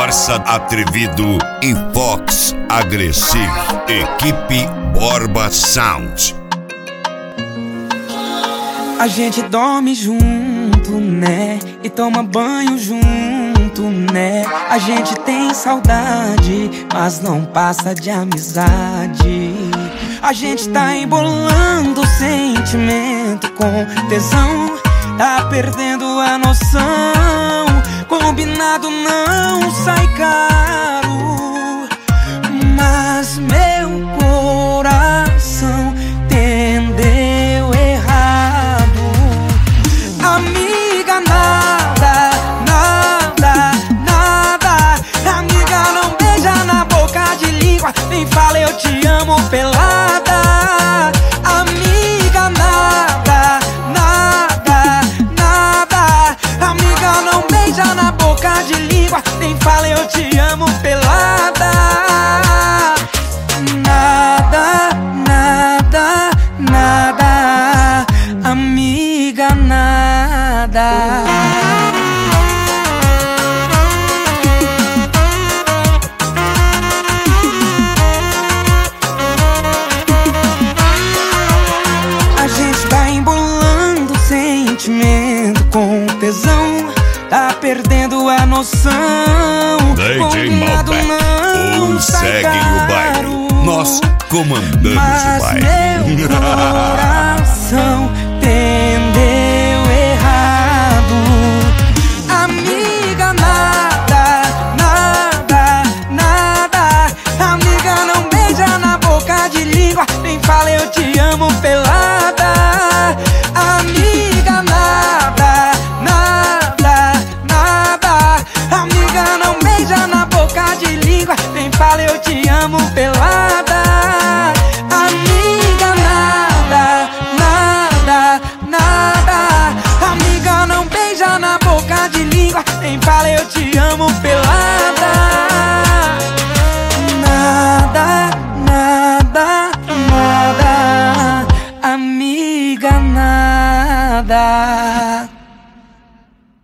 Corsa Atrevido e Fox Agressivo. Equipe Borba Sound. A gente dorme junto, né? E toma banho junto, né? A gente tem saudade, mas não passa de amizade. A gente tá embolando o sentimento com tesão, tá perdendo a noção. Combinado não sai caro, mas meu coração entendeu errado. Amiga, nada, nada, nada. Amiga, não beija na boca de língua, nem fala eu te amo pelada. Amiga, nada, nada, nada. Amiga, não beija na boca de língua, nem fala eu te amo pelada. Nada, nada, nada. Amiga, nada. A gente tá embolando o sentimento com tesão, tá perdendo a noção. DJ Malbec, segue o baile. Nós comandamos o baile. Mas meu coração